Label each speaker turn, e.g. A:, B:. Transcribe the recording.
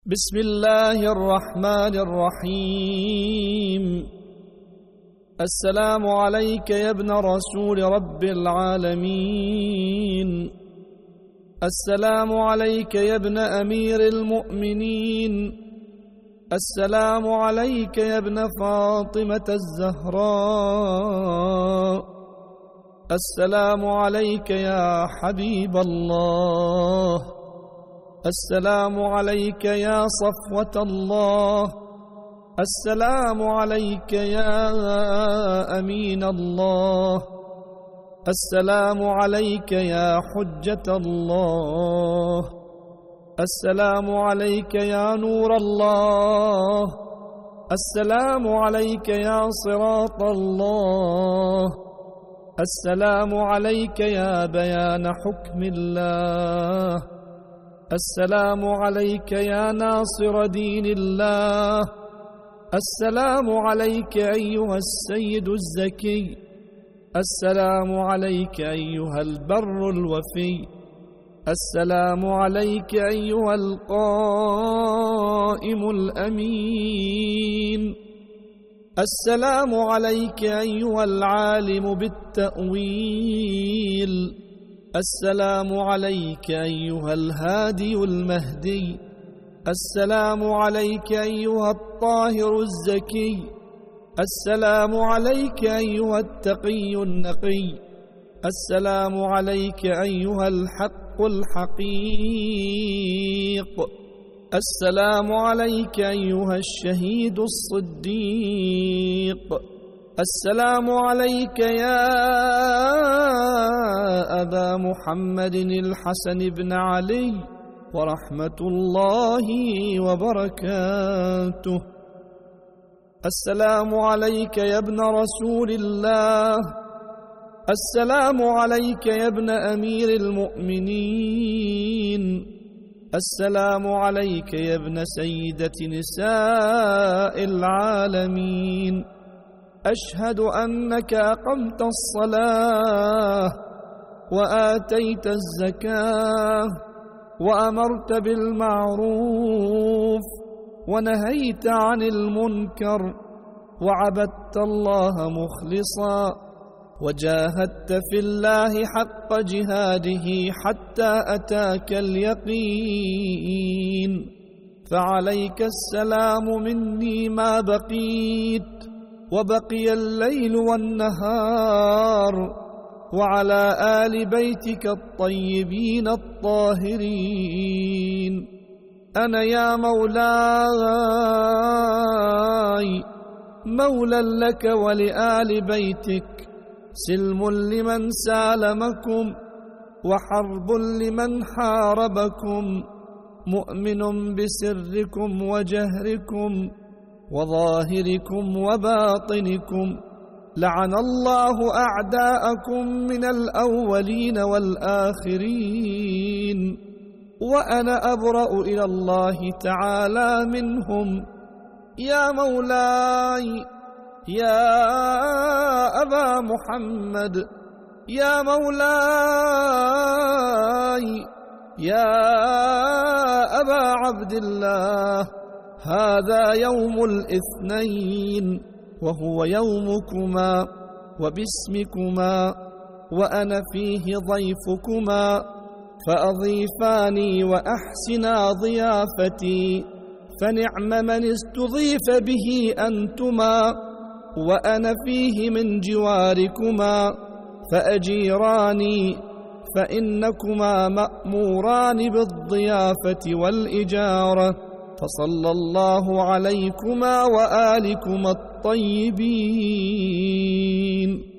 A: بسم الله الرحمن الرحيم. السلام عليك يا ابن رسول رب العالمين. السلام عليك يا ابن أمير المؤمنين. السلام عليك يا ابن فاطمة الزهراء. السلام عليك يا حبيب الله. السلام عليك يا صفوة الله. السلام عليك يا أمين الله. السلام عليك يا حجة الله. السلام عليك يا نور الله. السلام عليك يا صراط الله. السلام عليك يا بيان حكم الله. السلام عليك يا ناصر دين الله. السلام عليك أيها السيد الزكي. السلام عليك أيها البر الوفي. السلام عليك أيها القائم الأمين. السلام عليك أيها العالم بالتأويل. السلام عليك أيها الهادي المهدي. السلام عليك أيها الطاهر الزكي. السلام عليك أيها التقي النقي. السلام عليك أيها الحق الحقيق. السلام عليك أيها الشهيد الصديق. السلام عليك يا أبا محمد الحسن بن علي ورحمة الله وبركاته. السلام عليك يا ابن رسول الله. السلام عليك يا ابن أمير المؤمنين. السلام عليك يا ابن سيدة نساء العالمين. أشهد أنك أقمت الصلاة وآتيت الزكاة وأمرت بالمعروف ونهيت عن المنكر وعبدت الله مخلصا وجاهدت في الله حق جهاده حتى أتاك اليقين. فعليك السلام مني ما بقيت وبقي الليل والنهار، وعلى آل بيتك الطيبين الطاهرين. أنا يا مولاي مولى لك ولآل بيتك، سلم لمن سالمكم وحرب لمن حاربكم، مؤمن بسركم وجهركم وظاهركم وباطنكم. لعن الله أعداءكم من الأولين والآخرين، وأنا أبرأ إلى الله تعالى منهم. يا مولاي يا أبا محمد، يا مولاي يا أبا عبد الله، هذا يوم الاثنين وهو يومكما وباسمكما، وأنا فيه ضيفكما، فأضيفاني وأحسنا ضيافتي، فنعم من استضيف به أنتما، وأنا فيه من جواركما، فأجيراني، فإنكما مأموران بالضيافة والإجارة. فصلى الله عليكما وآلكما الطيبين.